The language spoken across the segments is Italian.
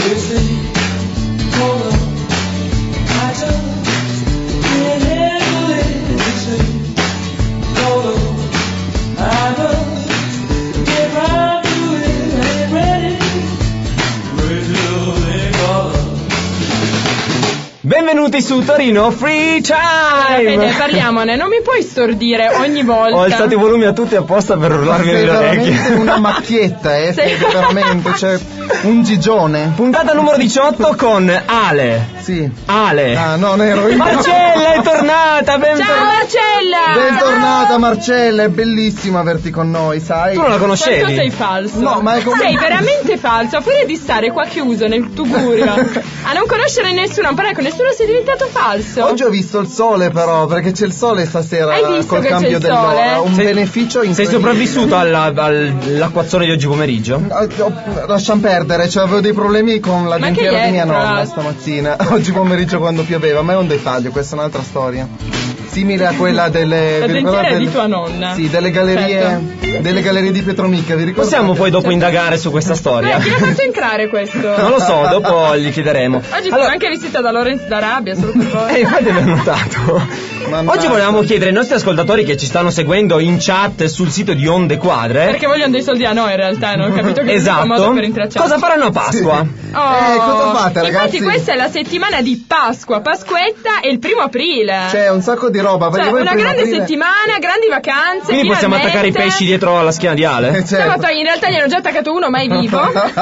Benvenuti su Torino Free Time. Fede, parliamone, non mi puoi stordire ogni volta. Ho alzato i volumi a tutti apposta per urlarvi nelle orecchie. È una macchietta, Fede, veramente, cioè un gigione. Puntata numero 18 con Ale. Sì. Ale. Ah, non ero io. Marcella è tornata, Ciao Marcella. Bentornata Marcella, è bellissimo averti con noi, sai? Tu non la conoscevi? Quanto sei falso? No, ma è come... Sei veramente falso, a furia di stare qua chiuso nel tugurio a non conoscere nessuno, a non parlare con nessuno, sei diventato falso. Oggi ho visto il sole però, perché c'è il sole stasera. Hai visto col che cambio c'è il sole? dell'ora. Un beneficio incredibile. Sei sopravvissuto all'acquazzone di oggi pomeriggio? Lasciam perdere, cioè avevo dei problemi con la Ma dentiera che di mia è, nonna tra- stamattina. Oggi pomeriggio quando pioveva, ma è un dettaglio, questa è un'altra storia. Simile a quella delle... La vi dentiera ricordate è di tua nonna. Sì, delle gallerie, delle gallerie di Petromicca, vi ricordate? Possiamo poi dopo indagare su questa storia? Chi l'ha fatto entrare questo? Non lo so, dopo gli chiederemo. Oggi sono anche vestita da Lorenzo d'Arabia, solo per voi. Infatti l'ho notato. Oggi volevamo chiedere ai nostri ascoltatori che ci stanno seguendo in chat sul sito di Onde Quadre. Perché vogliono dei soldi a noi in realtà, non ho capito che esatto. è un modo per intracciarci. Cosa faranno a Pasqua? Cosa fate, ragazzi? Infatti questa è la settimana di Pasqua, Pasquetta e il 1 aprile. C'è un sacco di roba, perché Cioè, voi una prima grande aprile- settimana, grandi vacanze. Quindi possiamo finalmente. attaccare i pesci dietro alla schiena di Ale? Certo. In realtà gli hanno già attaccato uno, mai vivo.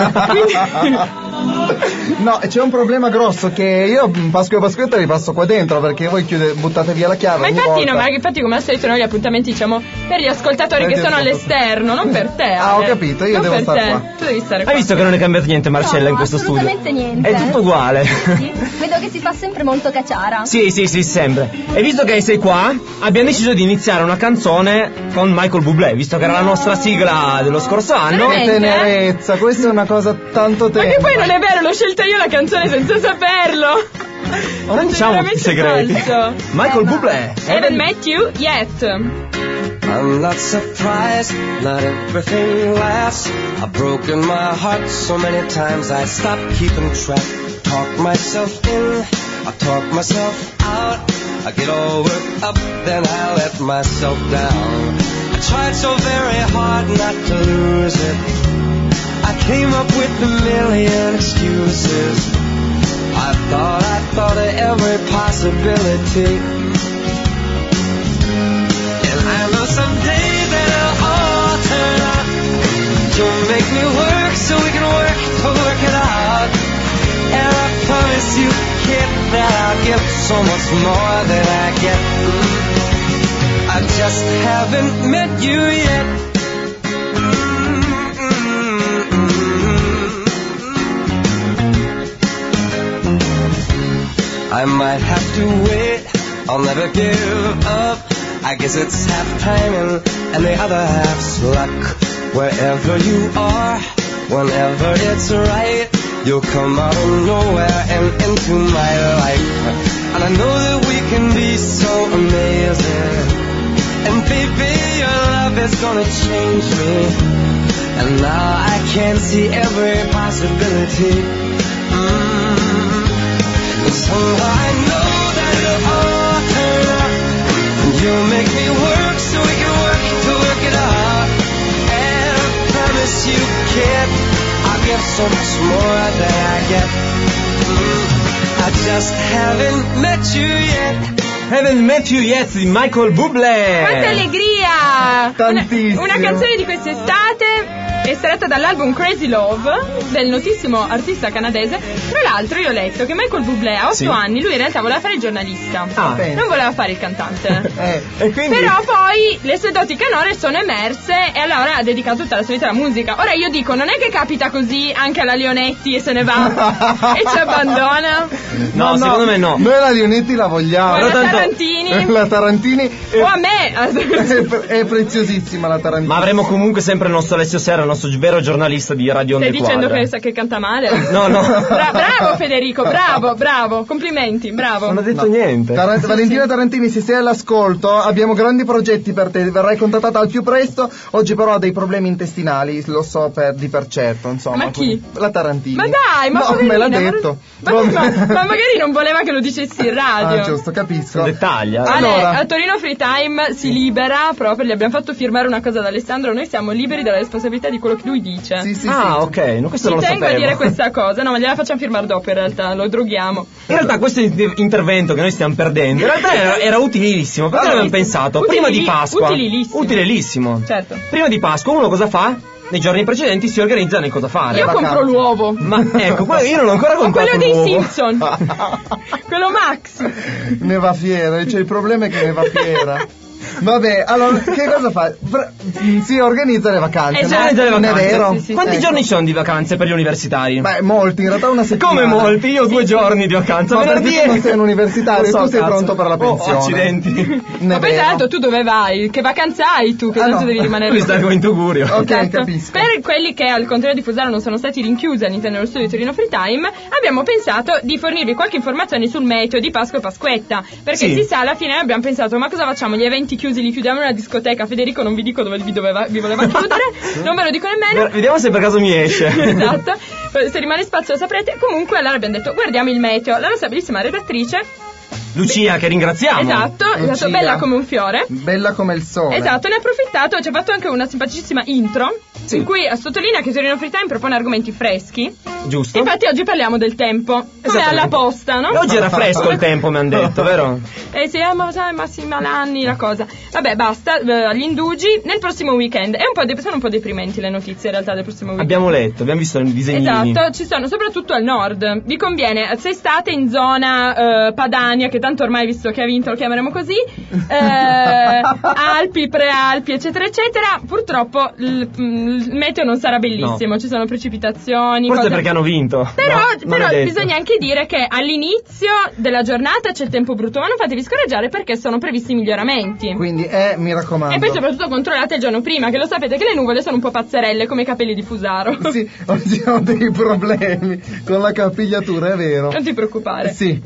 No, c'è un problema grosso che io Pasqua e Pasquetta li passo qua dentro, perché voi buttate via la chiave Ma ogni infatti, volta. no, ma infatti come al solito noi gli appuntamenti diciamo per gli ascoltatori Per che gli sono ascoltatori. all'esterno, non per te. Ah, ho Ale. capito, io Non devo per stare te. qua. Tu devi stare qua. Hai visto che non è cambiato niente Marcella in questo studio? Assolutamente niente. È tutto uguale. Sì, vedo che si fa sempre molto cacciara. Sì, sempre. E visto che sei qua, abbiamo deciso di iniziare una canzone con Michael Bublé, visto che era la nostra sigla dello scorso anno. Veramente? Che tenerezza, questa è una cosa tanto Ma tenera. che poi non è vero, l'ho scelta io la canzone senza saperlo. Non diciamo veramente i segreti. falso. Michael Bublé. Haven't met you yet. I'm not surprised, not everything lasts. I've broken my heart so many times I stopped keeping track. Talk myself in, I talk myself out. I get all worked up, then I let myself down. I tried so very hard not to lose it. I came up with a million excuses. I thought of every possibility. And I know someday that it'll all turn out. You'll make me work so we can work to work it out. And I promise you, kid, that I'll give so much more than I get. I just haven't met you yet. I might have to wait, I'll never give up. I guess it's half timing and the other half's luck. Wherever you are, whenever it's right, you'll come out of nowhere and into my life. And I know that we can be so amazing. And baby, your love is gonna change me. And now I can see every possibility. Somehow I know that it'll all turn out. And you'll make me work so we can work to work it out. And I promise you, kid, I'll give so much more than I get. I just haven't met you yet. Haven't Met You Yet di Michael Bublé. Quanta allegria! Tantissimo. Una canzone di quest'estate estratta dall'album Crazy Love del notissimo artista canadese. Tra l'altro io ho letto che Michael Bublé a 8 anni lui in realtà voleva fare il giornalista, non voleva fare il cantante. E quindi... Però poi le sue doti canore sono emerse e allora ha dedicato tutta la sua vita alla musica. Ora io dico, non è che capita così anche alla Leonetti e se ne va e ci abbandona. No, secondo me no. Noi la Leonetti la vogliamo. O la Tanto- Tarantini. La Tarantini O a me. è preziosissima la Tarantini. Ma avremo comunque sempre il nostro Alessio Serra, il nostro vero giornalista di Radio Onde Stai Quadra. dicendo che canta male? No. Bravo Federico, bravo, complimenti, bravo. Non ho detto niente. Valentina Tarantini, se sei all'ascolto, abbiamo grandi progetti per te, verrai contattata al più presto. Oggi però ha dei problemi intestinali, lo so di per certo, insomma. Ma chi? La Tarantini. Ma dai, ma no, me l'ha detto. Ma magari non voleva che lo dicessi in radio. Giusto, capisco. Dettaglia. Allora, a Torino Free Time si libera proprio, gli abbiamo fatto firmare una cosa ad Alessandro, noi siamo liberi dalla responsabilità di quello che lui dice. Sì. Ok, no, questo non lo sapevo. Tengo a dire questa cosa, no, ma gliela facciamo firmare dopo in realtà, lo droghiamo. In realtà questo intervento che noi stiamo perdendo, in realtà era utilissimo, perché l'abbiamo pensato prima di Pasqua. Utilissimo. Certo. Prima di Pasqua uno cosa fa? Nei giorni precedenti si organizza nel cosa fare. Io compro l'uovo. Ma ecco, io non ho ancora comprato quello l'uovo. dei Simpson. Quello Max. Ne va fiera, cioè il problema è che ne va fiera. Vabbè, allora che cosa fa? Si organizza le vacanze. Esatto. Non è vero? Sì. Quanti giorni ci sono di vacanze per gli universitari? Beh, molti, in realtà una settimana. Come molti? Io ho 2 giorni di vacanza. Ma perché tu non sei un universitario, tu sei pronto per la pensione. Accidenti. Ma poi tanto tu dove vai? Che vacanza hai tu? Che tanto devi rimanere lì. Stai in Tugurio. Ok, esatto. capisco. Per quelli che al contrario di Fusaro non sono stati rinchiusi all'interno dello studio di Torino Free Time, abbiamo pensato di fornirvi qualche informazione sul meteo di Pasqua e Pasquetta. Perché si sa, alla fine abbiamo pensato, ma cosa facciamo? Gli eventi chiusi li chiudiamo in una discoteca. Federico, non vi dico dove vi voleva chiudere, non ve lo dico nemmeno. Vediamo se per caso mi esce. Esatto, se rimane spazio lo saprete. Comunque allora abbiamo detto, guardiamo il meteo. La nostra bellissima redattrice Lucia, che ringraziamo. Esatto, bella come un fiore. Bella come il sole. Esatto, ne ha approfittato, ci ha fatto anche una simpaticissima intro in cui sottolinea che Torino Free Time propone argomenti freschi. Giusto. Infatti oggi parliamo del tempo, come alla posta, no? E oggi era fresco il tempo, mi hanno detto, vero? Sì, ma sai, Massimo Malanni, la cosa. Vabbè, basta, agli indugi. Nel prossimo weekend, sono un po' deprimenti le notizie in realtà del prossimo weekend. Abbiamo letto, abbiamo visto i disegnini. Esatto, ci sono soprattutto al nord. Vi conviene, se state in zona Padania, che tanto ormai visto che ha vinto lo chiameremo così, Alpi, Prealpi, eccetera eccetera, purtroppo il meteo non sarà bellissimo, ci sono precipitazioni. Forse perché hanno vinto. Però bisogna anche dire che all'inizio della giornata c'è il tempo brutto, ma non fatevi scoraggiare perché sono previsti miglioramenti. Quindi mi raccomando. E poi soprattutto controllate il giorno prima, che lo sapete che le nuvole sono un po' pazzerelle come i capelli di Fusaro. Sì, oggi ho dei problemi con la capigliatura, è vero. Non ti preoccupare. Sì.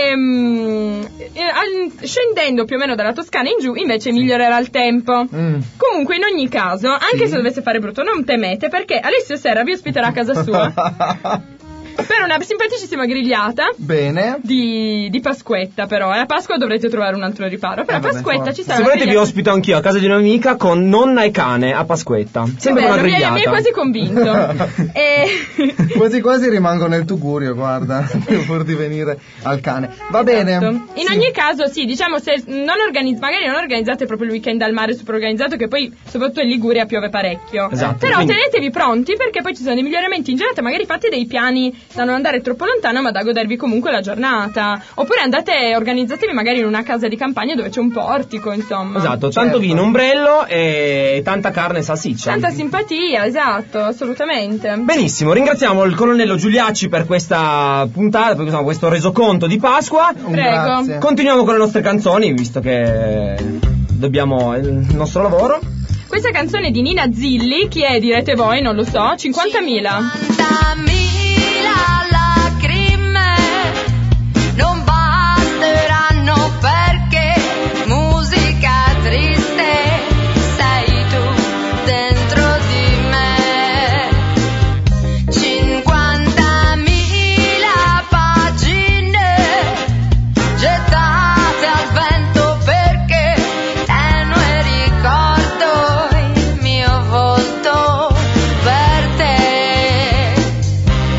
Scendendo più o meno dalla Toscana in giù invece migliorerà il tempo. Comunque in ogni caso, anche se dovesse fare brutto, non temete perché Alessio Serra vi ospiterà a casa sua per una simpaticissima grigliata. Bene. Di Pasquetta, però a Pasqua dovrete trovare un altro riparo. Per Pasquetta ci sarà. Se volete vi ospito anch'io a casa di un'amica con nonna e cane a Pasquetta. Sempre una grigliata. Mi è quasi convinto. Quasi quasi rimango nel Tugurio, guarda, pur di venire al cane. Va bene. In ogni caso, sì, diciamo, se magari non organizzate proprio il weekend al mare super organizzato, che poi soprattutto in Liguria piove parecchio. Esatto. Però tenetevi pronti perché poi ci sono dei miglioramenti in giornata, magari fate dei piani da non andare troppo lontano ma da godervi comunque la giornata, oppure organizzatevi magari in una casa di campagna dove c'è un portico, insomma. Tanto vino, ombrello e tanta carne e salsiccia. Tanta simpatia, esatto, assolutamente. Benissimo, ringraziamo il colonnello Giuliacci per questa puntata, per questo resoconto di Pasqua. Prego. Grazie. Continuiamo con le nostre canzoni, visto che dobbiamo il nostro lavoro. Questa canzone è di Nina Zilli, chi è direte voi, non lo so, 50.000. Lacrime non basteranno perché musica triste sei tu dentro di me. 50.000 pagine gettate al vento perché tenue ricordo il mio volto per te.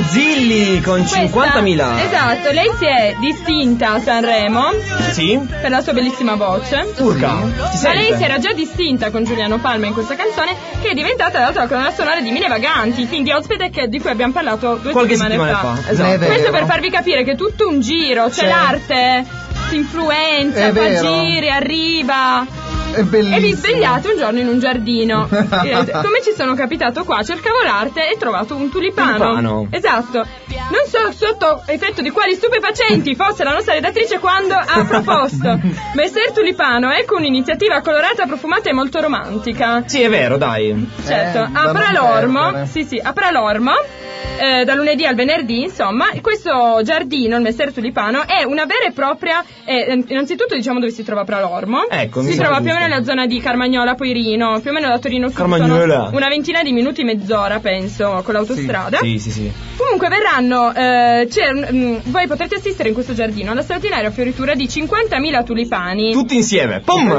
Marzilli con 50.000. Esatto, lei si è distinta a Sanremo. Sì. Per la sua bellissima voce. Urca. Ma lei si era già distinta con Giuliano Palma in questa canzone, che è diventata tra l'altro la colonna sonora di Mille Vaganti, film di Ospedec di cui abbiamo parlato qualche settimana fa. Esatto. Questo per farvi capire che è tutto un giro, c'è l'arte, si influenza, fa giri, arriva. È bellissimo. E vi svegliate un giorno in un giardino. Come ci sono capitato qua, cercavo l'arte e ho trovato un tulipano. Esatto. Non so sotto effetto di quali stupefacenti fosse la nostra redattrice quando ha proposto Messer Tulipano, ecco un'iniziativa colorata, profumata e molto romantica. Sì, è vero, dai. Certo, a Pralormo. Sì, a Pralormo. Da lunedì al venerdì, insomma, questo giardino, il Messer Tulipano, è una vera e propria. Innanzitutto diciamo dove si trova Pralormo. Ecco, si trova più o meno nella zona di Carmagnola, Poirino, più o meno da Torino sono una ventina di minuti, mezz'ora, penso, con l'autostrada. Sì. Comunque verranno. Voi potrete assistere in questo giardino alla straordinaria fioritura di 50.000 tulipani. Tutti insieme. Pum!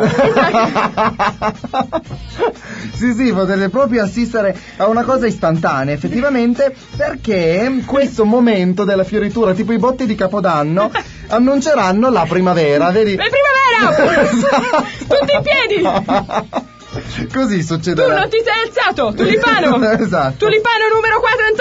Sì, potete proprio assistere a una cosa istantanea, effettivamente, perché questo momento della fioritura, tipo i botti di Capodanno, annunceranno la primavera, vedi? La primavera! Tutti in piedi! Così succederà. Tu non ti sei alzato, Tulipano! Esatto. Tulipano numero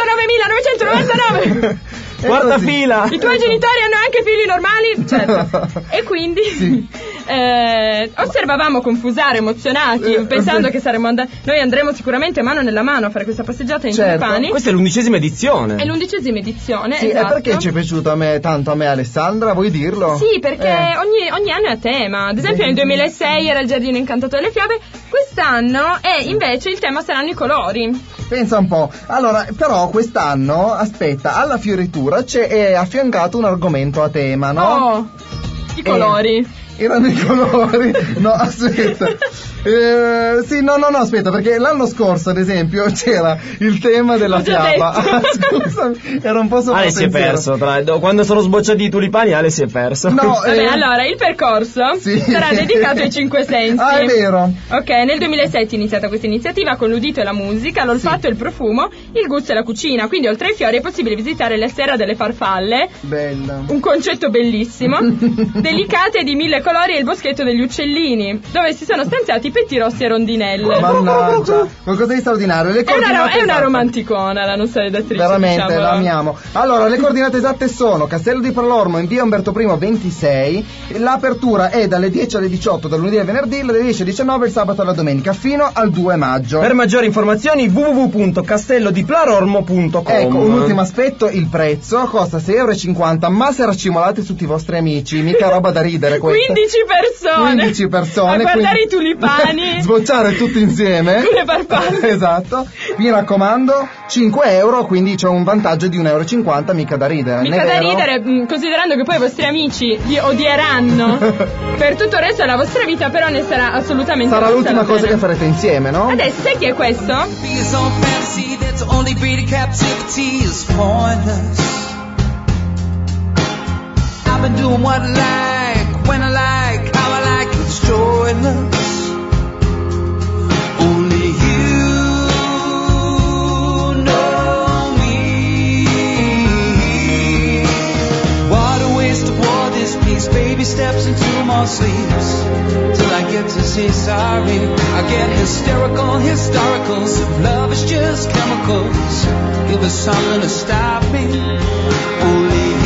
49.999! Quarta fila! I tuoi genitori hanno anche figli normali? Certo. E quindi osservavamo confusare, emozionati, pensando che noi andremo sicuramente mano nella mano a fare questa passeggiata in tulipani. Questa è l'11ª edizione. È l'11ª edizione, sì, esatto. E perché ci è piaciuto tanto a me Alessandra, vuoi dirlo? Sì, perché ogni anno è a tema. Ad esempio nel 2006 era il giardino incantato delle fiabe, quest'anno invece il tema saranno i colori. Pensa un po'. Allora, però quest'anno, aspetta, alla fioritura c'è affiancato un argomento a tema, no? Oh, i colori. Erano i colori. No, aspetta. Sì, no, aspetta, perché l'anno scorso, ad esempio, c'era il tema della fiaba. Scusami, era un po' sopra Ale si è perso. Quando sono sbocciati i tulipani, Ale si è perso. No, allora, il percorso sarà dedicato ai 5 sensi. Ah, è vero. Ok, nel 2007 è iniziata questa iniziativa con l'udito e la musica, l'olfatto e il profumo, il gusto e la cucina. Quindi, oltre ai fiori, è possibile visitare la Serra delle Farfalle. Bella. Un concetto bellissimo. Delicate di 1000 colori e il boschetto degli uccellini, dove si sono stanziati pettirossi e rondinelle. Mannaggia, qualcosa di straordinario. È una romanticona la nostra redattrice. Veramente, diciamo. la amiamo. Allora, le coordinate esatte sono Castello di Pralormo in via Umberto I 26. L'apertura è dalle 10 alle 18 dal lunedì al venerdì, dalle 10 alle 19 il sabato e la domenica fino al 2 maggio. Per maggiori informazioni www.castellodipralormo.com. Ecco, un ultimo aspetto, il prezzo costa 6,50 €, ma se raccimolate tutti i vostri amici, mica roba da ridere questa. 15 persone a guardare i tulipani, sbocciare tutti insieme con le farfalle. Esatto, mi raccomando, 5 €, quindi c'è un vantaggio di 1,50 €, mica da ridere. Mica da ridere, considerando che poi i vostri amici vi odieranno per tutto il resto della vostra vita, però ne sarà assolutamente l'ultima cosa che farete insieme, no? Adesso sai chi è questo? I've been doing what I like, when I like, how I like, it's joyless. Only you know me. What a waste of war this piece. Baby steps into more sleeps till I get to say sorry. I get hysterical, historicals. If love is just chemicals, give us something to stop me. Only you.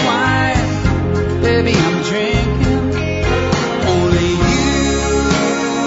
Baby, I'm drinking. Only you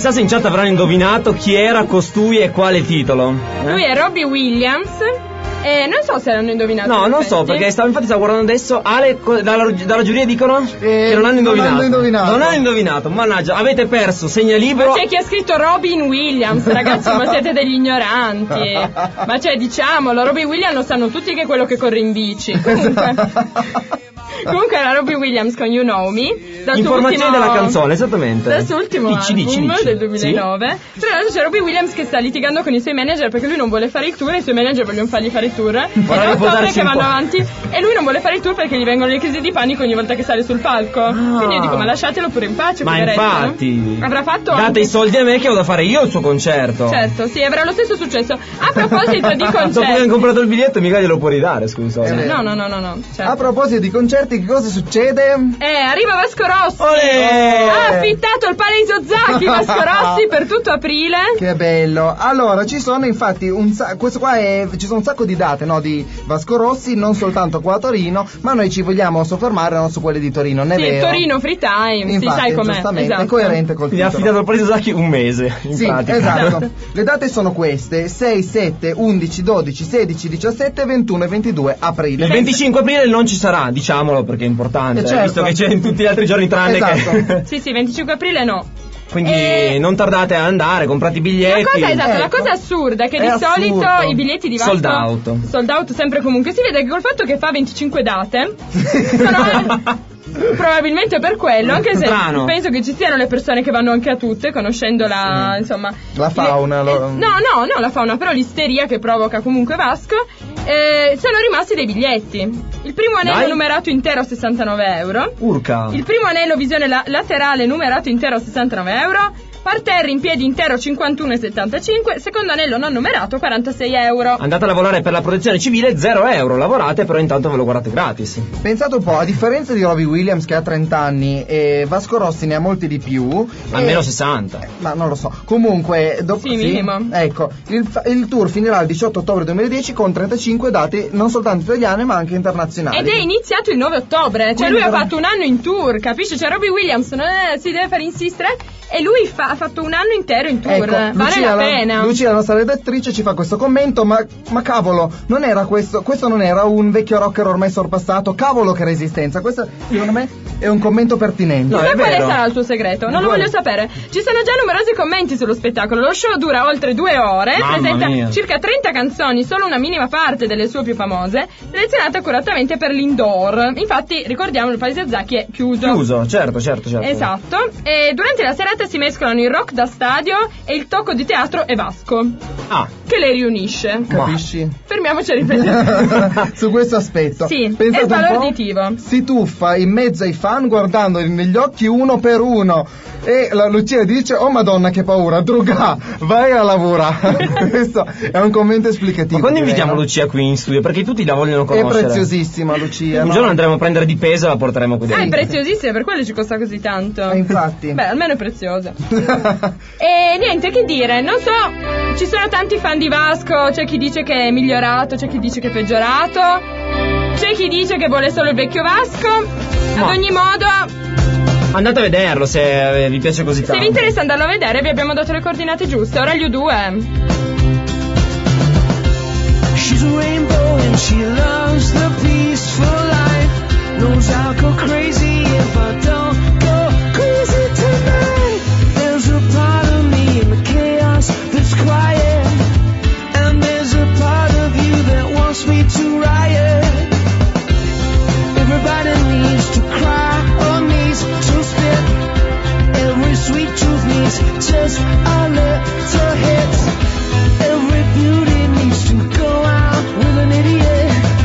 chissà se in chat avranno indovinato chi era costui e quale titolo. Lui è Robbie Williams. Non so se l'hanno indovinato. No, non so, perché infatti stavo guardando adesso. Ale, dalla giuria dicono che non hanno indovinato. Non hanno indovinato, mannaggia, avete perso segnalibro. Ma c'è chi ha scritto Robin Williams, ragazzi, ma siete degli ignoranti. Ma cioè, diciamolo, Robbie Williams lo sanno tutti che è quello che corre in bici. Comunque era Robbie Williams con You Know Me. Informazione della canzone, esattamente. Dal suo ultimo album del 2009. Sì. Tra l'altro c'è Robbie Williams che sta litigando con i suoi manager perché lui non vuole fare il tour e i suoi manager vogliono fargli fare il tour. E che vanno avanti. E lui non vuole fare il tour perché gli vengono le crisi di panico ogni volta che sale sul palco. Quindi io dico, ma lasciatelo pure in pace. Ma infatti, avrà fatto date anche... i soldi a me che ho da fare io il suo concerto. Certo, sì, avrà lo stesso successo. A proposito di concerti, dopo che hai comprato il biglietto mica glielo può ridare, scusa. No. Certo. A proposito di concerti, che cosa succede? Arriva Vasco Rossi. Ha affittato il Palais Zacchi Vasco Rossi per tutto aprile. Che bello. Allora, ci sono infatti questo qua ci sono un sacco di date, no, di Vasco Rossi, non soltanto qua a Torino, ma noi ci vogliamo soffermare su quelle di Torino, non è vero? Torino Free Time, infatti, sì, sai com'è. Giustamente, esatto. È coerente col titolo. Mi ha affidato il Palais Zacchi un mese, in pratica. Esatto. Le date sono queste: 6, 7, 11, 12, 16, 17, 21 e 22 aprile. Il 25 aprile non ci sarà, diciamolo perché è importante, certo. Visto che c'è in tutti gli altri giorni tranne che... Sì, 25 aprile no. Quindi non tardate a andare, comprate i biglietti. La cosa assurda è che di solito i biglietti di Vasco sold out sempre comunque. Si vede che col fatto che fa 25 date sono probabilmente per quello, anche se penso che ci siano le persone che vanno anche a tutte, conoscendo la fauna. No, la fauna, però l'isteria che provoca comunque Vasco. Sono rimasti dei biglietti. Il primo anello numerato intero a 69 euro. Urca. Il primo anello visione laterale numerato intero a 69 euro. Parterre in piedi intero 51,75. Secondo anello non numerato 46 euro. Andate a lavorare per la protezione civile 0 euro. Lavorate, però intanto ve lo guardate gratis. Pensate un po', a differenza di Robbie Williams che ha 30 anni e Vasco Rossi ne ha molti di più. Almeno 60. Ma non lo so. Comunque minimo. Ecco, il tour finirà il 18 ottobre 2010 con 35 date non soltanto italiane ma anche internazionali. Ed è iniziato il 9 ottobre. Cioè lui ha fatto un anno in tour, capisci? Cioè Robbie Williams non si deve fare insistere. E lui ha fatto un anno intero in tour. Ecco, vale la pena. Lucia, la nostra redattrice, ci fa questo commento. Ma cavolo, non era questo non era un vecchio rocker ormai sorpassato. Cavolo che resistenza. Questo secondo me è un commento pertinente. No, quale sarà il suo segreto? Non lo voglio sapere. Ci sono già numerosi commenti sullo spettacolo. Lo show dura oltre 2 ore. Presenta circa 30 canzoni, solo una minima parte delle sue più famose, selezionate accuratamente per l'indoor. Infatti, ricordiamo, il Palais Zacchi è chiuso. Certo. Esatto. E durante la serata si mescolano il rock da stadio e il tocco di teatro e Vasco. Che le riunisce. Capisci? Fermiamoci a riflettere su questo aspetto. Sì, pensate è valorditivo. Si tuffa in mezzo ai fan guardandoli negli occhi uno per uno. E la Lucia dice: oh madonna che paura, droga, vai a lavorare. Questo è un commento esplicativo. Ma quando invitiamo Lucia qui in studio? Perché tutti la vogliono conoscere. È preziosissima Lucia. Un giorno andremo a prendere di peso e la porteremo qui dentro. È preziosissima, per quello ci costa così tanto. Infatti. Beh, almeno è preziosa. E niente, che dire, non so, ci sono tanti fan di Vasco, c'è chi dice che è migliorato, c'è chi dice che è peggiorato, c'è chi dice che vuole solo il vecchio Vasco. Ad ogni modo, andate a vederlo se vi piace così tanto. Se vi interessa andarlo a vedere, vi abbiamo dato le coordinate giuste. Ora gli U2. She's a rainbow and she loves the peaceful life. Knows I'll go crazy if I don't go crazy tonight. There's a part of me in the chaos that's quiet, and there's a part of you that wants me to riot. Everybody needs to cry or needs to spit. Every sweet truth needs just a little hit. Every beauty needs to go out with an idiot.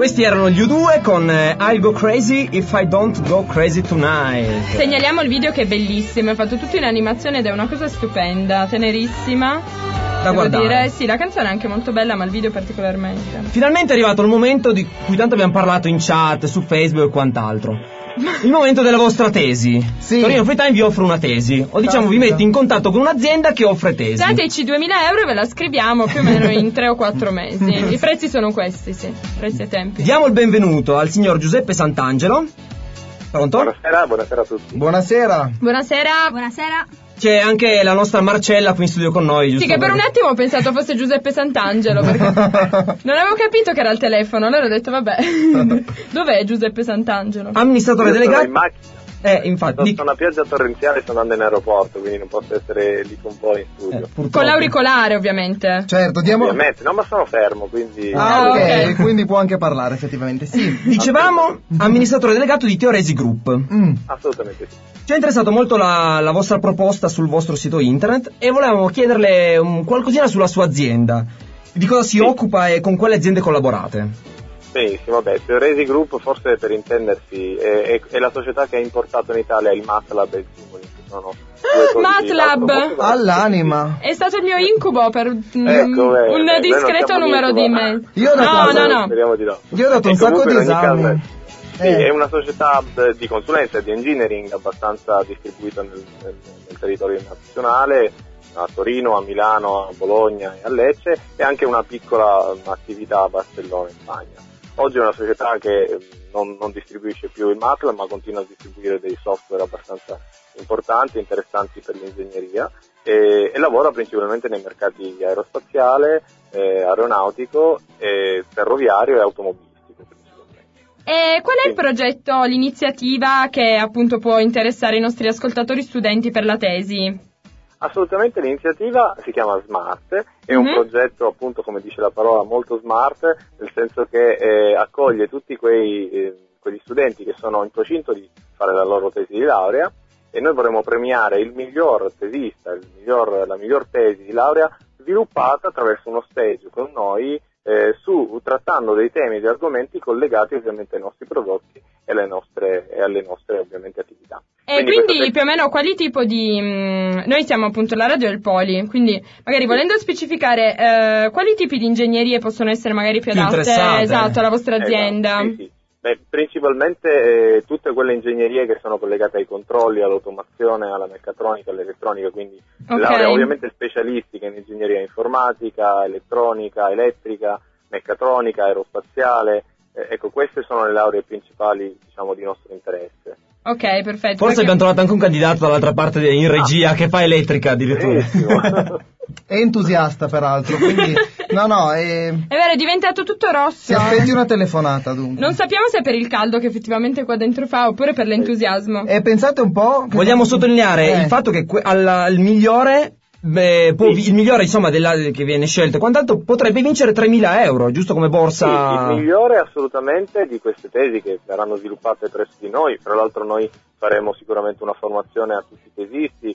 Questi erano gli U2 con I'll Go Crazy If I Don't Go Crazy Tonight. Segnaliamo il video che è bellissimo, è fatto tutto in animazione ed è una cosa stupenda, tenerissima. Da guardare. Dire, sì, la canzone è anche molto bella, ma il video particolarmente. Finalmente è arrivato il momento di cui tanto abbiamo parlato in chat, su Facebook e quant'altro. Il momento della vostra tesi. Sì. Torino Free Time vi offre una tesi, o diciamo vi mette in contatto con un'azienda che offre tesi. Dateci 2.000 euro e ve la scriviamo più o meno in 3 o 4 mesi. I prezzi sono questi, sì, prezzi e tempi. Diamo il benvenuto al signor Giuseppe Sant'Angelo. Pronto? Buonasera a tutti. Buonasera. Buonasera. Buonasera. C'è anche la nostra Marcella qui in studio con noi, giusto? Sì, che per un attimo ho pensato fosse Giuseppe Sant'Angelo, perché non avevo capito che era il telefono, allora ho detto vabbè, dov'è Giuseppe Sant'Angelo? Amministratore delegato. Sono in macchina. Infatti. Sono una pioggia torrenziale, sto andando in aeroporto, quindi non posso essere lì con voi in studio. Con l'auricolare, ovviamente. Certo, diamo... Ovviamente, no, ma sono fermo, quindi... ok, quindi può anche parlare effettivamente, sì. Dicevamo, amministratore delegato di Teoresi Group. Assolutamente sì. Ci è interessato molto la vostra proposta sul vostro sito internet e volevamo chiederle qualcosina sulla sua azienda. Di cosa si occupa e con quali aziende collaborate? Benissimo, Teoresi Group, forse per intendersi, è la società che ha importato in Italia il MATLAB e il Simulink, che sono MATLAB all'anima. è stato il mio incubo per un bene, discreto numero di email. Io ho dato, no. Speriamo di no. Io ho dato un sacco di esami. Sì, è una società di consulenza e di engineering abbastanza distribuita nel territorio nazionale, a Torino, a Milano, a Bologna e a Lecce, e anche una piccola attività a Barcellona in Spagna. Oggi è una società che non distribuisce più il MATLAB, ma continua a distribuire dei software abbastanza importanti e interessanti per l'ingegneria e lavora principalmente nei mercati aerospaziale, aeronautico, ferroviario e automobilistico. E qual è il progetto, l'iniziativa che appunto può interessare i nostri ascoltatori studenti per la tesi? Assolutamente, l'iniziativa si chiama SMART, è un progetto appunto, come dice la parola, molto smart, nel senso che accoglie tutti quegli studenti che sono in procinto di fare la loro tesi di laurea, e noi vorremmo premiare il miglior tesista, la miglior tesi di laurea sviluppata attraverso uno stage con noi, trattando dei temi e di argomenti collegati ovviamente ai nostri prodotti e alle nostre ovviamente attività. E quindi più o meno quali tipo di... noi siamo appunto la radio del Poli, quindi magari volendo specificare quali tipi di ingegnerie possono essere magari più adatte alla vostra azienda? Sì. Principalmente tutte quelle ingegnerie che sono collegate ai controlli, all'automazione, alla meccatronica, all'elettronica, quindi laurea ovviamente specialistica in ingegneria informatica, elettronica, elettrica, meccatronica, aerospaziale. Ecco, queste sono le lauree principali, diciamo, di nostro interesse. Ok, perfetto. Forse abbiamo trovato anche un candidato dall'altra parte in regia che fa elettrica addirittura. È entusiasta peraltro, quindi è vero, è diventato tutto rosso. Si aspetti una telefonata dunque. Non sappiamo se è per il caldo che effettivamente qua dentro fa oppure per l'entusiasmo. E pensate un po'... Vogliamo sottolineare il fatto che il migliore... il migliore insomma che viene scelto quant'altro potrebbe vincere 3.000 euro, giusto come borsa. Sì, il migliore assolutamente di queste tesi che saranno sviluppate presso di noi. Tra l'altro noi faremo sicuramente una formazione a tutti i tesisti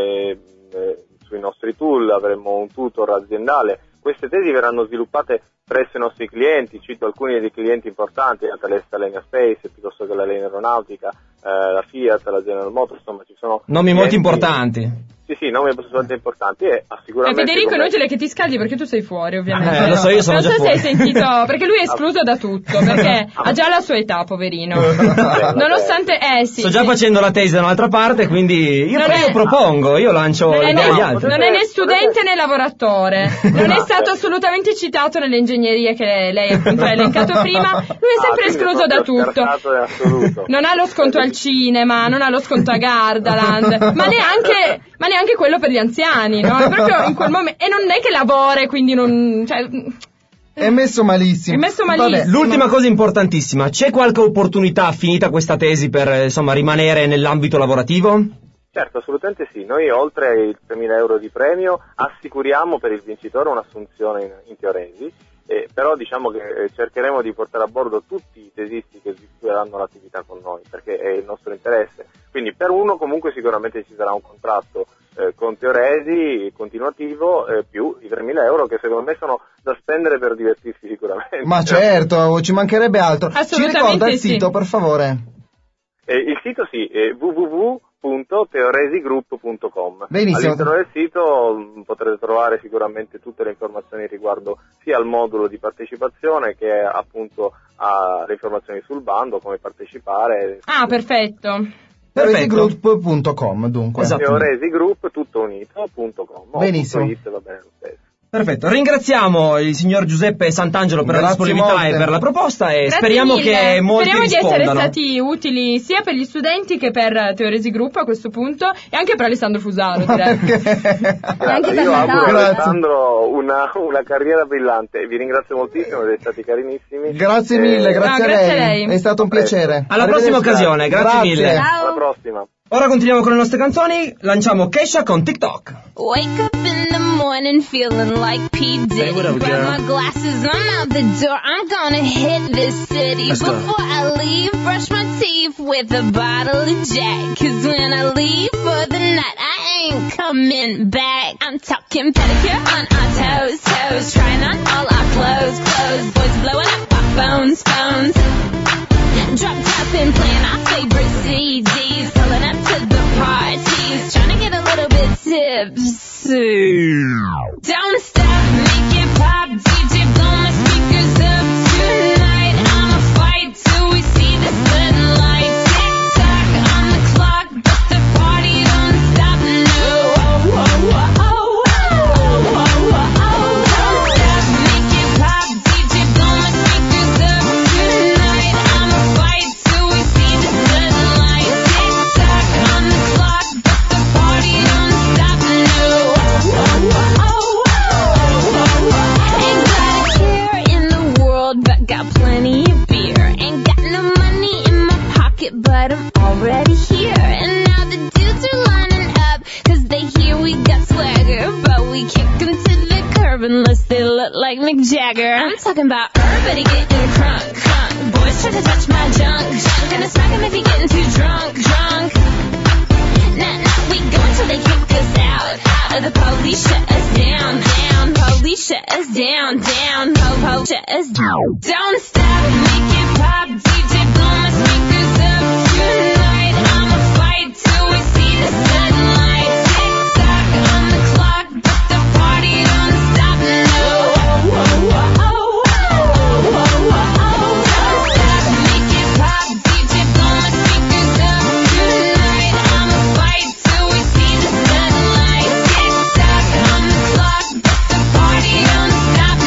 sui nostri tool, avremo un tutor aziendale. Queste tesi verranno sviluppate presso i nostri clienti, cito alcuni dei clienti importanti, la Thales Alenia Space, piuttosto che la Lane Aeronautica, la Fiat, la General Motors, insomma ci sono nomi molto importanti. Sì, nomi abbastanza importanti e sicuramente... Federico, è inutile che ti scaldi perché tu sei fuori, ovviamente. Lo so, io sono non già fuori. Non so se hai sentito, perché lui è escluso da tutto, perché ha già la sua età, poverino. Nonostante, sì. Sto già facendo la tesi da un'altra parte, non io propongo, io lancio le idee agli altri. Non è né studente né lavoratore, non è stato assolutamente citato nelle ingegnerie che lei appunto ha elencato prima, lui è sempre escluso da tutto. Non ha lo sconto al cinema, non ha lo sconto a Gardaland, ma neanche quello per gli anziani, no? È proprio in quel momento, e non è che lavora, quindi non, cioè, è messo malissimo. Vabbè, l'ultima cosa importantissima, c'è qualche opportunità finita questa tesi per rimanere nell'ambito lavorativo? Certo, assolutamente sì. Noi oltre ai 3.000 euro di premio assicuriamo per il vincitore un'assunzione in Teoresi, però diciamo che cercheremo di portare a bordo tutti i tesisti che svolgeranno l'attività con noi, perché è il nostro interesse. Quindi per uno comunque sicuramente ci sarà un contratto con Teoresi continuativo, più i 3.000 euro che secondo me sono da spendere per divertirsi sicuramente. Ma certo, ci mancherebbe altro. Ci ricorda il sito, per favore? Il sito sì, è www.teoresigroup.com. Benissimo. All'interno del sito potrete trovare sicuramente tutte le informazioni riguardo sia al modulo di partecipazione che appunto alle informazioni sul bando, come partecipare. Ah, perfetto. Teoresigroup.com, dunque. Esatto. Teoresigroup, tutto unito.com. Benissimo. Va bene lo stesso. Perfetto, ringraziamo il signor Giuseppe Sant'Angelo per la disponibilità e per la proposta e Grazie speriamo mille. che molti Speriamo rispondano. di essere stati utili sia per gli studenti che per Teoresi Group a questo punto e anche per Alessandro Fusaro, direi. Grazie, io auguro a Alessandro una carriera brillante e vi ringrazio moltissimo, siete stati carinissimi. Grazie mille, grazie a lei. È stato un piacere. Alla prossima occasione, grazie mille. Ciao. Alla prossima. Ora continuiamo con le nostre canzoni, lanciamo Kesha con TikTok. Wake up in the morning feeling like P. Diddy. what up, Grab girl? my glasses, I'm out the door. I'm gonna hit this city. Let's go. Before I leave, brush my teeth with a bottle of Jack. 'Cause when I leave for the night, I ain't coming back. I'm talking pedicure on our toes, toes. Trying on all our clothes, clothes. Boys blowing up our phones, phones. Drop top and playing our favorite CDs. Pulling up to the parties. Trying to get a little bit tipsy. Don't stop, make it pop. DJ, blow my speakers up tonight. I'ma fight till we see the sunlight. Tick tock on the clock, but the party don't stop. No. Don't stop, make it pop. DJ, blow my speakers up tonight. I'ma fight till we see the sunlight. Tick tock on the clock, but the party don't stop. No. Ain't got a care in the world, but got plenty of beer. Ain't got no money in my pocket, but I'm already here. And now the dudes are lining up, 'cause they hear we got swagger. But we kick them to the curb unless they look like Mick Jagger. I'm talking about everybody getting crunk, crunk. Boys try to touch my junk, junk. Gonna smack him if he getting too drunk, drunk. Nah, we go until they kick us out. The police shut us down, down. Police shut us down, down. Shut us down. Don't stop, make it pop. DJ, blow my speakers up tonight. I'ma fight till we see the sunlight. Tick tock on the clock, but the party don't stop. No. Don't stop, make it pop. DJ, blow my speakers up tonight. I'ma fight till we see the sunlight. Tick tock on the clock, but the party don't stop.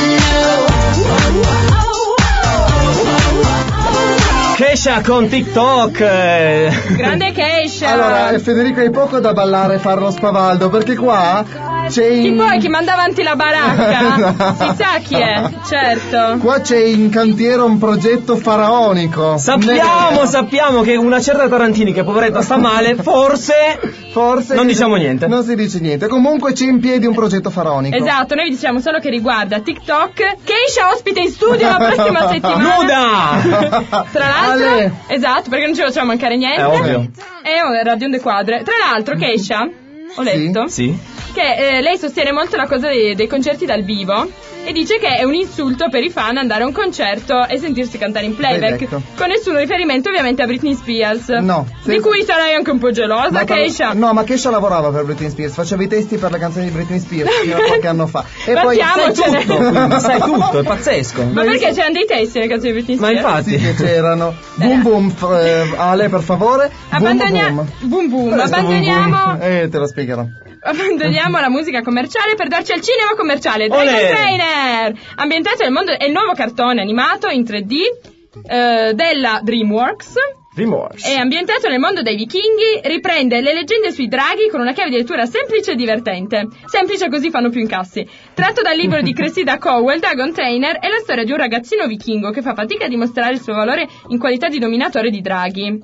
No. Kesha con TikTok. Grande Kesha. Allora, Federico, hai poco da ballare e fare lo spavaldo, perché qua c'è Chi in... poi chi manda avanti la baracca? No. Si sa chi è, certo. Qua c'è in cantiere un progetto faraonico. Sappiamo che una certa Tarantini, che poveretta sta male, forse non diciamo niente. Non si dice niente. Comunque c'è in piedi un progetto faraonico. Esatto, noi vi diciamo solo che riguarda TikTok. Kesha ospite in studio la prossima settimana. Nuda! Tra l'altro, esatto, perché non ci facciamo mancare niente. È ovvio. È Radio Onde Quadre. Tra l'altro, Kesha, ho letto Sì. che lei sostiene molto la cosa dei concerti dal vivo e dice che è un insulto per i fan andare a un concerto e sentirsi cantare in playback, Ecco. con nessun riferimento ovviamente a Britney Spears. No. Di cui sarai anche un po' gelosa, Kesha. No, ma Kesha lavorava per Britney Spears, faceva i testi per le canzoni di Britney Spears fino a qualche anno fa. E poi Battiamocene. Sai tutto, è pazzesco. Ma perché c'erano dei testi nelle canzoni di Britney Ma Spears? infatti. Sì, che c'erano. Boom boom, Ale, per favore. Abbandoniamo abbandoniamo Te lo spiegherò. Abbandoniamo la musica commerciale per darci al cinema commerciale. Dragon Olè! Trainer, ambientato nel mondo, è il nuovo cartone animato in 3D della DreamWorks. È ambientato nel mondo dei vichinghi, riprende le leggende sui draghi con una chiave di lettura semplice e divertente. Semplice, così fanno più incassi. Tratto dal libro di Cressida Cowell, Dragon Trainer è la storia di un ragazzino vichingo che fa fatica a dimostrare il suo valore in qualità di dominatore di draghi.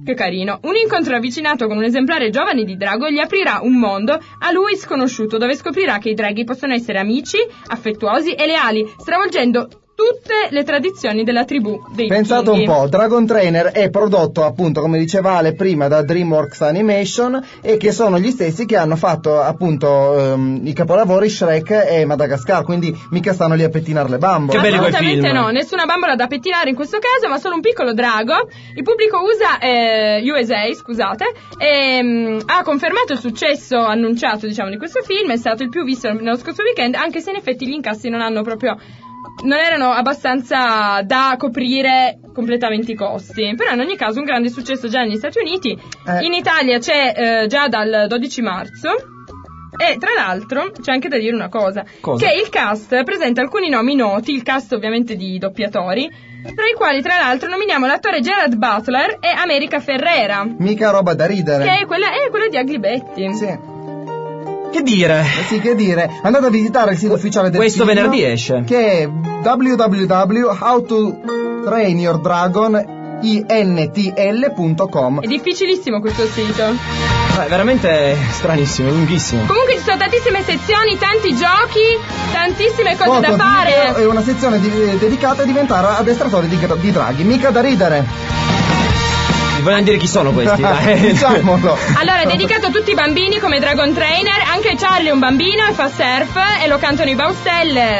Che carino. Un incontro ravvicinato con un esemplare giovane di drago gli aprirà un mondo a lui sconosciuto, dove scoprirà che i draghi possono essere amici, affettuosi e leali, stravolgendo tutte le tradizioni della tribù dei Pensate vichinghi. un po', Dragon Trainer è prodotto appunto, come diceva Ale prima, da DreamWorks Animation, e che sono gli stessi che hanno fatto appunto i capolavori Shrek e Madagascar, quindi mica stanno lì a pettinare le bambole. Che belli quei film. Assolutamente no, nessuna bambola da pettinare in questo caso, ma solo un piccolo drago. Il pubblico USA, scusate, ha confermato il successo annunciato, diciamo, di questo film. È stato il più visto nello scorso weekend, anche se in effetti gli incassi non erano abbastanza da coprire completamente i costi. Però in ogni caso un grande successo già negli Stati Uniti. In Italia c'è già dal 12 marzo. E tra l'altro c'è anche da dire una cosa. Che il cast presenta alcuni nomi noti, il cast ovviamente di doppiatori, tra i quali tra l'altro nominiamo l'attore Gerard Butler e America Ferrera. Mica roba da ridere. Che è quella di Ugly Betty. Sì. Che dire? Sì, che dire. Andate a visitare il sito ufficiale del Questo film, venerdì esce, che è www.howtotrainyourdragon.intl.com. È difficilissimo questo sito. Veramente stranissimo, lunghissimo. Comunque ci sono tantissime sezioni, tanti giochi, tantissime cose da fare. E una sezione dedicata a diventare addestratori di draghi. Mica da ridere. Vogliamo dire chi sono questi? Diciamolo. Allora, è dedicato a tutti i bambini come Dragon Trainer. Anche Charlie è un bambino e fa surf e lo cantano i Baustelle.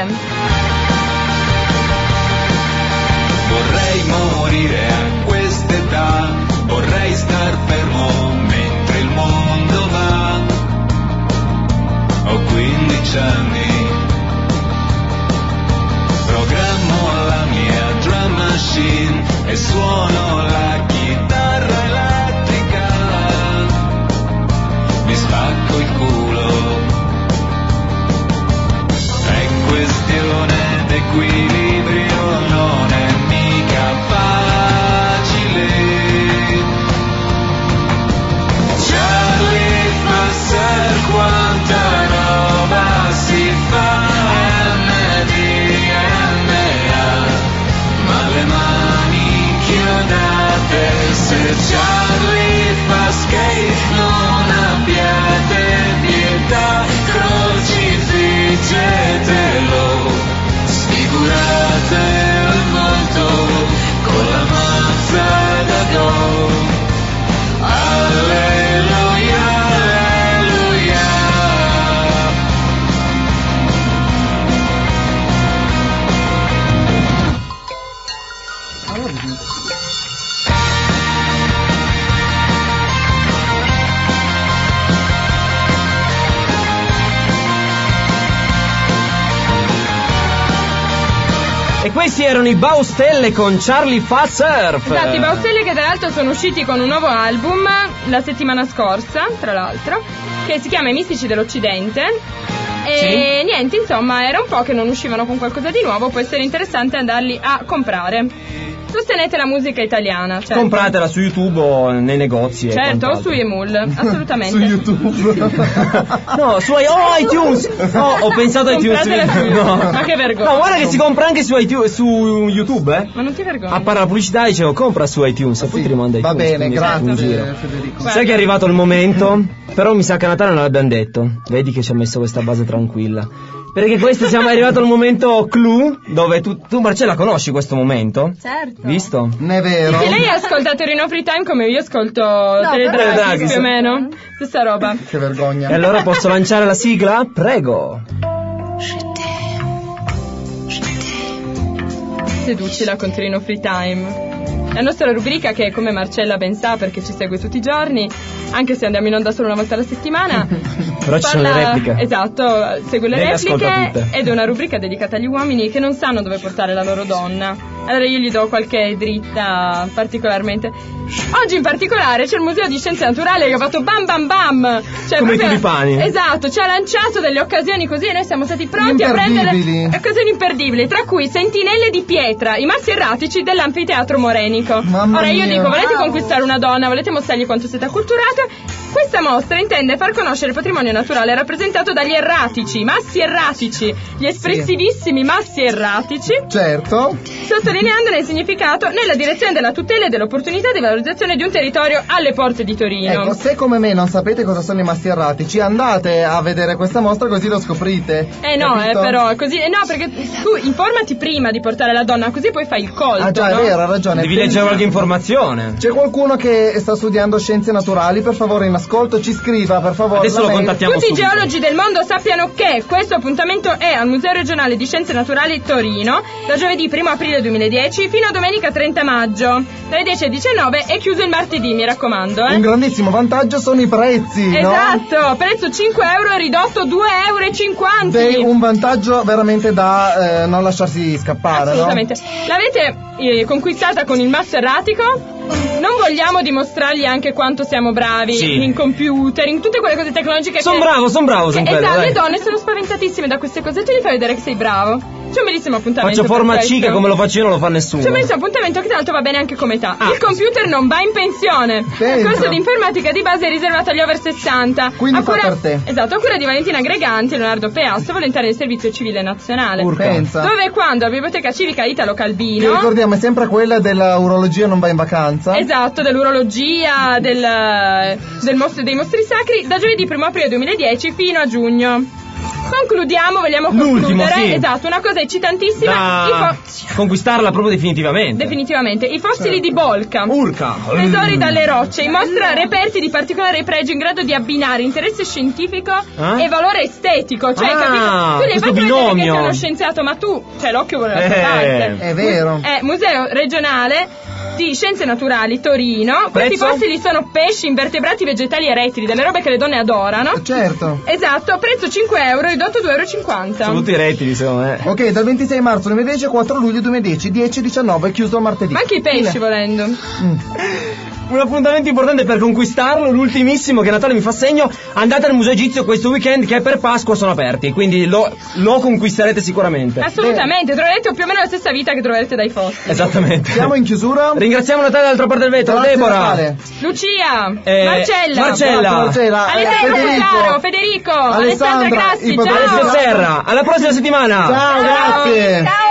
Vorrei morire a quest'età, vorrei star fermo mentre il mondo va. Ho 15 anni, programmo la mia drum machine e suono la chitarra elettrica. Mi spacco il culo, è questione d'equilibrio, non è mica facile. Charlie Passer, quanta roba si fa, MDMA, ma le mani chiodate. Se Charlie fa skate non abbiate pietà, crocifiggetelo, sfigurate il volto con la mazza da go. Alleluia, alleluia. E questi erano i Baustelle con Charlie fa surf. Esatto, i Baustelle che tra l'altro sono usciti con un nuovo album la settimana scorsa, tra l'altro, che si chiama I Mistici dell'Occidente. E niente, insomma, era un po' che non uscivano con qualcosa di nuovo, può essere interessante andarli a comprare. Sostenete la musica italiana, certo. Compratela su YouTube o nei negozi. Certo, o su Emul, assolutamente. Su YouTube. No, su iTunes. No, ho pensato a iTunes. No. Ma che vergogna. No, guarda che si compra anche su YouTube, eh. Ma non ti vergogni. A parte la pubblicità dicevo compra su iTunes, poi ti rimanda iTunes. Va bene, grazie Federico. Guarda. Sai che è arrivato il momento? Però mi sa che a Natale non l'abbiamo detto. Vedi che ci ha messo questa base tranquilla. Perché questo siamo arrivato al momento clou, dove tu Marcella conosci questo momento? Certo. Visto? Non è vero. Sì, lei ascolta Torino Free Time come io ascolto Teledraghi, più o meno. Stessa roba. Che vergogna. E allora posso lanciare la sigla? Prego. Seducila con Torino Free Time. La nostra rubrica che, come Marcella ben sa perché ci segue tutti i giorni, anche se andiamo in onda solo una volta alla settimana, Però ci sono le repliche. Esatto, segue le Lei le repliche ascolta tutte. ed è una rubrica dedicata agli uomini che non sanno dove portare la loro donna. Allora io gli do qualche dritta particolarmente. Oggi in particolare c'è il Museo di Scienze Naturali che ha fatto bam bam bam. Cioè, come i proprio, tulipani. Esatto, ci ha lanciato delle occasioni così e noi siamo stati pronti a prendere occasioni imperdibili, tra cui sentinelle di pietra, i massi erratici dell'anfiteatro morenico. Mamma Ora io mia. dico, volete conquistare una donna, volete mostrargli quanto siete acculturate? Questa mostra intende far conoscere il patrimonio naturale rappresentato dagli erratici, massi erratici, gli espressivissimi massi erratici, Certo. sotto sottolineandone il significato nella direzione della tutela e dell'opportunità di valorizzazione di un territorio alle porte di Torino. Ecco, se come me non sapete cosa sono i massi erratici, andate a vedere questa mostra così lo scoprite. Però così perché tu informati prima di portare la donna, così poi fai il colto. Ah già, no? è vero, ha ragione. Devi leggere qualche informazione. C'è qualcuno che sta studiando scienze naturali, per favore in ascolto ci scriva, per favore. Adesso lo contattiamo Tutti subito. I geologi del mondo sappiano che questo appuntamento è al Museo Regionale di Scienze Naturali Torino da giovedì 1 aprile 2010 fino a domenica 30 maggio dalle 10 alle 19 e chiuso il martedì, mi raccomando. Un grandissimo vantaggio sono i prezzi, esatto, no? Prezzo 5 euro ridotto 2,50 €. Un vantaggio veramente da non lasciarsi scappare. Assolutamente. No? L'avete conquistata con il masso erratico? Non vogliamo dimostrargli anche quanto siamo bravi in computer, in tutte quelle cose tecnologiche. Sono bravo, esatto, le donne sono spaventatissime da queste cose. Tu gli fai vedere che sei bravo. C'è un bellissimo appuntamento. Faccio forma C che come lo faccio io non lo fa nessuno. C'è un bellissimo appuntamento che tra l'altro va bene anche come età. Il computer non va in pensione. Il corso di informatica di base è riservato agli over 60. Quindi fa per te. Esatto, a cura di Valentina Greganti e Leonardo Peasso, volontari del Servizio Civile Nazionale. Pensa. Dove e quando la Biblioteca Civica Italo Calvino. Che ricordiamo è sempre quella della urologia non va in vacanza. Esatto, dell'urologia, dei mostri sacri, da giovedì 1 aprile 2010 fino a giugno. Concludiamo, vogliamo concludere. Sì. Esatto, una cosa eccitantissima. Conquistarla proprio definitivamente. Definitivamente. I fossili di Bolca. Urca. Tesori dalle rocce. Mostra reperti di particolare pregio in grado di abbinare interesse scientifico e valore estetico. Cioè, capito? Tu devi far vedere che sei uno scienziato, ma tu, cioè, l'occhio vuole la tua parte. È vero. Museo regionale di Scienze Naturali Torino. Questi fossili sono pesci, invertebrati, vegetali e rettili, delle robe che le donne adorano. Certo. Esatto, prezzo 5 euro, ridotto 2,50 €. Sono tutti rettili secondo me. Ok, dal 26 marzo 2010 al 4 luglio 2010, 10-19, chiuso martedì. Ma anche i pesci volendo. Un appuntamento importante per conquistarlo, l'ultimissimo che Natale mi fa segno, andate al Museo Egizio questo weekend che per Pasqua sono aperti, quindi lo conquisterete sicuramente. Assolutamente, troverete più o meno la stessa vita che troverete dai fossili. Esattamente. Siamo in chiusura. Ringraziamo Natale dall'altra parte del vetro. Grazie, Deborah, Natale. Lucia, Marcella, Federico, Alessandra Grassi, ciao. Alessio Serra, alla prossima settimana. Ciao, grazie. Ciao.